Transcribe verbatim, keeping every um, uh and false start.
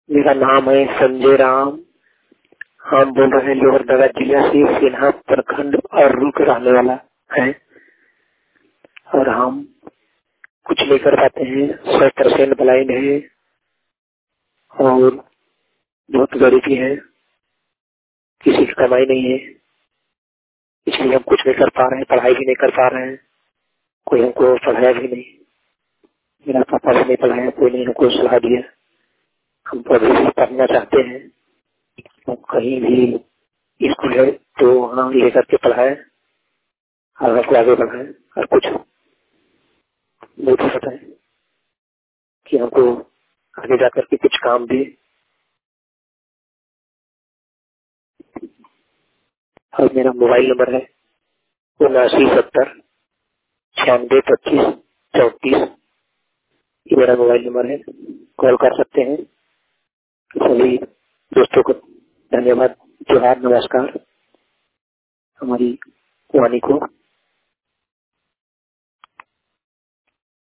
मेरा नाम है संजय राम। हम बोल रहे हैं लोहरदगा जिला से, सिन्हा प्रखंड और रूप रहने वाला है। और हम कुछ नहीं कर पाते हैं, सौ परसेंट ब्लाइंड है और बहुत गरीबी है, किसी की कमाई नहीं है, इसलिए हम कुछ नहीं कर पा रहे हैं, पढ़ाई भी नहीं कर पा रहे हैं। कोई हमको पढ़ाया भी नहीं, मेरा पापा भी नहीं पढ़ाया, कोई नहीं हमको सलाह दिया। हम अभी भी पढ़ना चाहते हैं, हम कहीं भी स्कूल है तो वहाँ लेकर के पढ़ाए और हमको आगे बढ़ाए। और कुछ नहीं हो सकता है कि हमको आगे जाकर के कुछ काम दे। और मेरा मोबाइल नंबर है उनासी सत्तर छियानवे पच्चीस चौतीस। ये मेरा मोबाइल नंबर है, कॉल कर सकते हैं। सभी दोस्तों को धन्यवाद, जोहार, नमस्कार हमारी वाणी को।